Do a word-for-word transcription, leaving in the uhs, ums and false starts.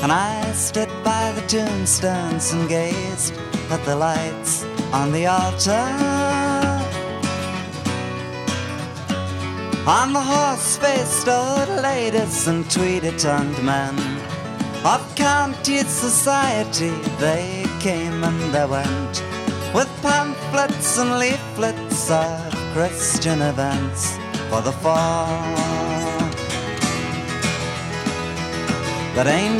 And I stood by the tombstones and gazed at the lights on the altar. On the horse-faced old ladies and tweedy-tongued men of county society, they came and they went with pamphlets and leaflets of Christian events for the fall. But ain't